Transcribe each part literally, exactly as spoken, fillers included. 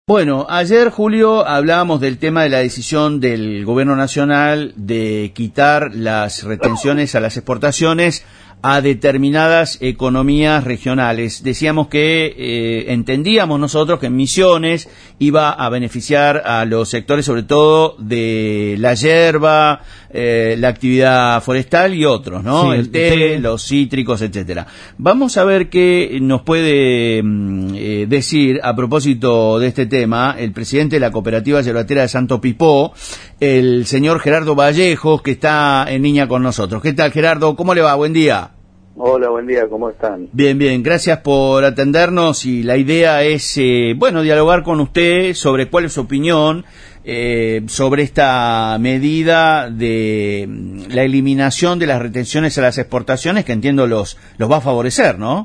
Bueno, ayer, Julio, hablábamos del tema de la decisión del Gobierno Nacional de quitar las retenciones a las exportaciones a determinadas economías regionales. Decíamos que eh, entendíamos nosotros que en Misiones iba a beneficiar a los sectores, sobre todo de la yerba, eh, la actividad forestal y otros, ¿no? Sí, el, el té, té, los cítricos, etcétera. Vamos a ver qué nos puede eh, decir a propósito de este tema el presidente de la Cooperativa Yerbatera de Santo Pipó, el señor Gerardo Vallejos, que está en línea con nosotros. ¿Qué tal, Gerardo? ¿Cómo le va? Buen día. Hola, buen día, ¿cómo están? Bien, bien, gracias por atendernos y la idea es, eh, bueno, dialogar con usted sobre cuál es su opinión eh, sobre esta medida de la eliminación de las retenciones a las exportaciones, que entiendo los, los va a favorecer, ¿no?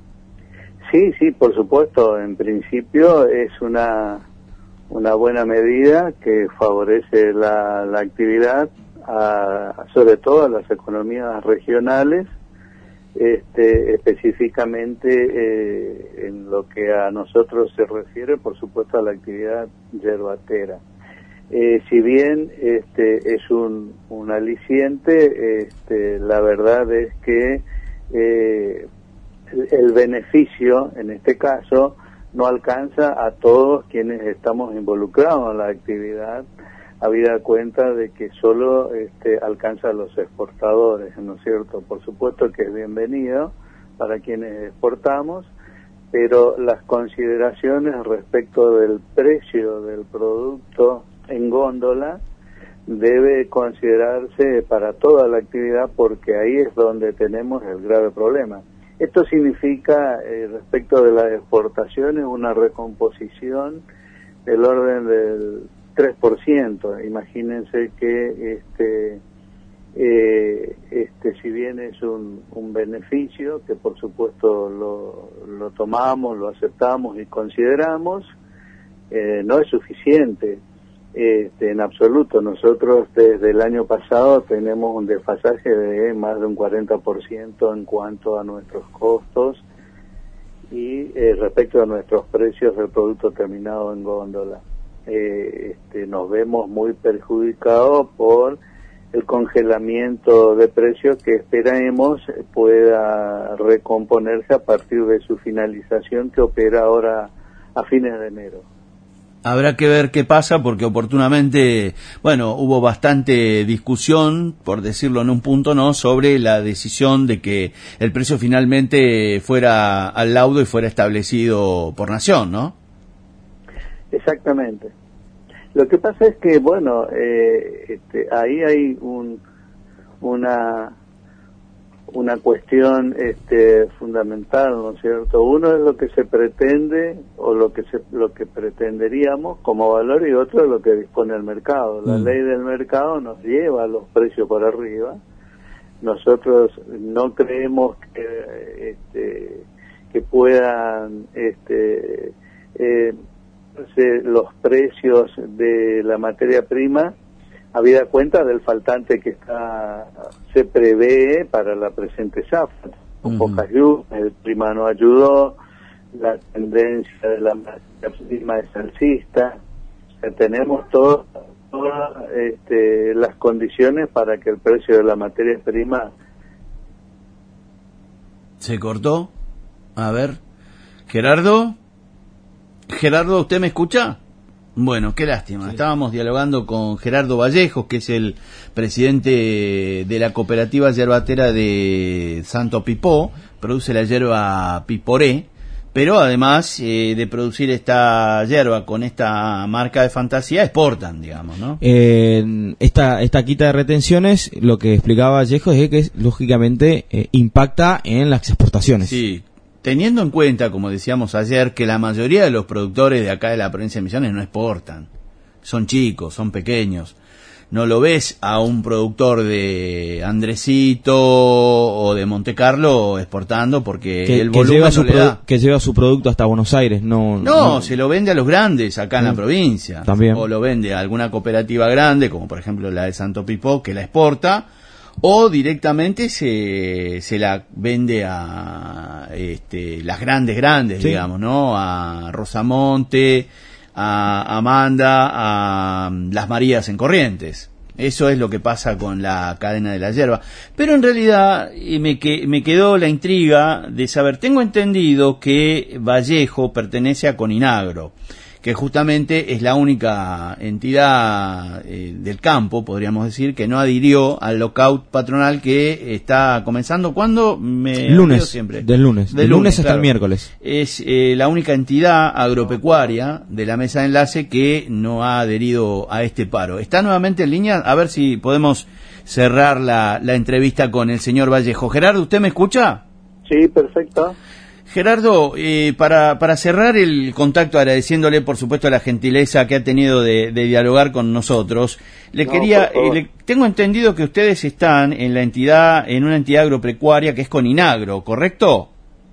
Sí, sí, por supuesto, en principio es una, una buena medida que favorece la, la actividad, a, sobre todo a las economías regionales. Este, específicamente eh, en lo que a nosotros se refiere, por supuesto, a la actividad yerbatera. Eh, si bien este, es un, un aliciente, este, la verdad es que eh, el, el beneficio, en este caso, no alcanza a todos quienes estamos involucrados en la actividad, habida cuenta de que solo este, alcanza a los exportadores, ¿no es cierto? Por supuesto que es bienvenido para quienes exportamos, pero las consideraciones respecto del precio del producto en góndola debe considerarse para toda la actividad, porque ahí es donde tenemos el grave problema. Esto significa, eh, respecto de las exportaciones, una recomposición del orden del tres por ciento. Imagínense que este eh, este si bien es un, un beneficio que por supuesto lo, lo tomamos, lo aceptamos y consideramos, eh, no es suficiente este, en absoluto. Nosotros desde el año pasado tenemos un desfasaje de más de un cuarenta por ciento en cuanto a nuestros costos y eh, respecto a nuestros precios del producto terminado en góndola. Eh, este, nos vemos muy perjudicados por el congelamiento de precios que esperemos pueda recomponerse a partir de su finalización, que opera ahora a fines de enero. Habrá que ver qué pasa, porque oportunamente, bueno, hubo bastante discusión, por decirlo en un punto, ¿no?, sobre la decisión de que el precio finalmente fuera al laudo y fuera establecido por nación, ¿no? Exactamente. Lo que pasa es que, bueno, eh, este, ahí hay un, una una cuestión este, fundamental, ¿no es cierto? Uno es lo que se pretende o lo que se, lo que pretenderíamos como valor, y otro es lo que dispone el mercado. La mm. ley del mercado nos lleva a los precios por arriba. Nosotros no creemos que este, que puedan este eh, los precios de la materia prima, habida cuenta del faltante que está se prevé para la presente zafra. Con uh-huh. pocas lluvias, el clima no ayudó, la tendencia de la materia prima es alcista. O sea, tenemos todo, todas este, las condiciones para que el precio de la materia prima... ¿Se cortó? A ver, Gerardo... Gerardo, ¿usted me escucha? Bueno, qué lástima. Sí. Estábamos dialogando con Gerardo Vallejos, que es el presidente de la Cooperativa Yerbatera de Santo Pipó. Produce la yerba Piporé, pero además eh, de producir esta yerba con esta marca de fantasía, exportan, digamos, ¿no? Eh, esta esta quita de retenciones, lo que explicaba Vallejos es que lógicamente eh, impacta en las exportaciones. Sí. Teniendo en cuenta, como decíamos ayer, que la mayoría de los productores de acá de la provincia de Misiones no exportan, son chicos, son pequeños, no lo ves a un productor de Andresito o de Montecarlo exportando, porque que, el que volumen lleva no su le da. Que lleva su producto hasta Buenos Aires, no, no, no se lo vende a los grandes acá en mm. la provincia, también. O lo vende a alguna cooperativa grande, como por ejemplo la de Santo Pipó, que la exporta, o directamente se se la vende a este las grandes grandes, sí. digamos, ¿no? A Rosamonte, a Amanda, a Las Marías en Corrientes. Eso es lo que pasa con la cadena de la yerba. Pero en realidad me, que, me quedó la intriga de saber, tengo entendido que Vallejo pertenece a Coninagro, que justamente es la única entidad eh, del campo, podríamos decir, que no adhirió al lockout patronal que está comenzando. ¿Cuándo? Me lunes, siempre. del lunes. Del lunes, lunes hasta claro. el miércoles. Es eh, la única entidad agropecuaria de la mesa de enlace que no ha adherido a este paro. ¿Está nuevamente en línea? A ver si podemos cerrar la, la entrevista con el señor Vallejo. Gerardo, ¿usted me escucha? Sí, perfecto. Gerardo, eh, para, para cerrar el contacto, agradeciéndole por supuesto la gentileza que ha tenido de, de dialogar con nosotros, le no, quería, eh, le, tengo entendido que ustedes están en la entidad, en una entidad agropecuaria que es Coninagro, ¿correcto?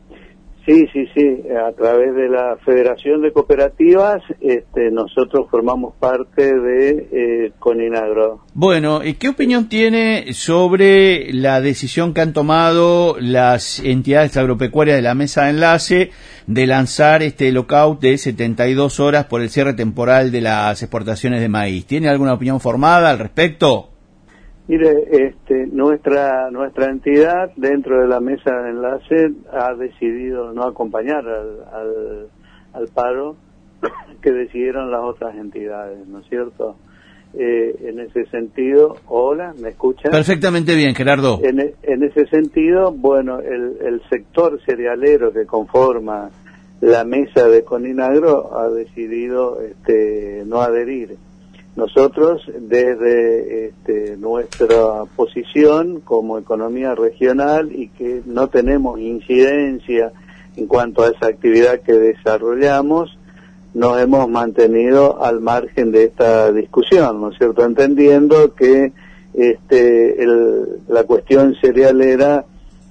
Sí, sí, sí, a través de la Federación de Cooperativas, este, nosotros formamos parte de eh, Coninagro. Bueno, ¿qué opinión tiene sobre la decisión que han tomado las entidades agropecuarias de la mesa de enlace de lanzar este lockout de setenta y dos horas por el cierre temporal de las exportaciones de maíz? ¿Tiene alguna opinión formada al respecto? Mire, este, nuestra nuestra entidad dentro de la mesa de enlace ha decidido no acompañar al, al, al paro que decidieron las otras entidades, ¿no es cierto? Eh, en ese sentido, hola, ¿me escuchan? Perfectamente bien, Gerardo. En, en ese sentido, bueno, el, el sector cerealero que conforma la mesa de Coninagro ha decidido este, no adherir. Nosotros, desde este, nuestra posición como economía regional y que no tenemos incidencia en cuanto a esa actividad que desarrollamos, nos hemos mantenido al margen de esta discusión, ¿no es cierto? Entendiendo que este, el, la cuestión cerealera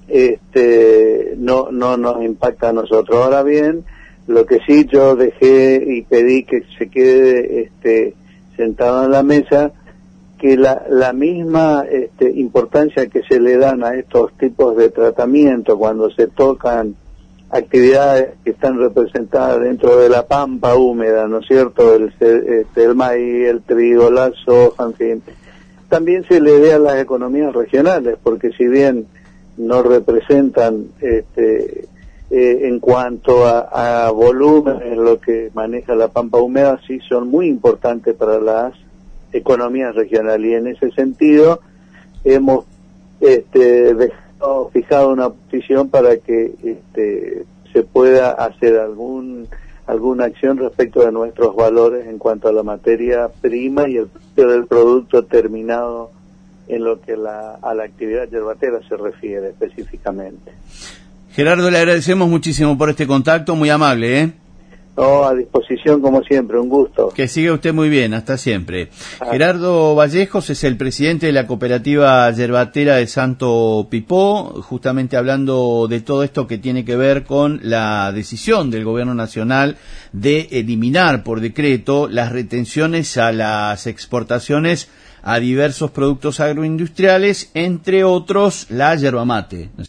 este, no, no nos impacta a nosotros. Ahora bien, lo que sí yo dejé y pedí que se quede este, sentado en la mesa, que la, la misma este, importancia que se le dan a estos tipos de tratamiento cuando se tocan actividades que están representadas dentro de la pampa húmeda, ¿no es cierto? El, este, el maíz, el trigo, la soja, en fin. También se le dé a las economías regionales, porque si bien no representan este, eh, en cuanto a, a volumen en lo que maneja la pampa húmeda, sí son muy importantes para las economías regionales, y en ese sentido hemos este, dejado, fijado una posición para que este, se pueda hacer algún alguna acción respecto de nuestros valores en cuanto a la materia prima y el precio del producto terminado en lo que la, a la actividad yerbatera se refiere específicamente. Gerardo, le agradecemos muchísimo por este contacto, muy amable, ¿eh? No, a disposición como siempre, un gusto. Que siga usted muy bien, hasta siempre. Ah. Gerardo Vallejos es el presidente de la cooperativa yerbatera de Santo Pipó, justamente hablando de todo esto que tiene que ver con la decisión del gobierno nacional de eliminar por decreto las retenciones a las exportaciones a diversos productos agroindustriales, entre otros la yerba mate.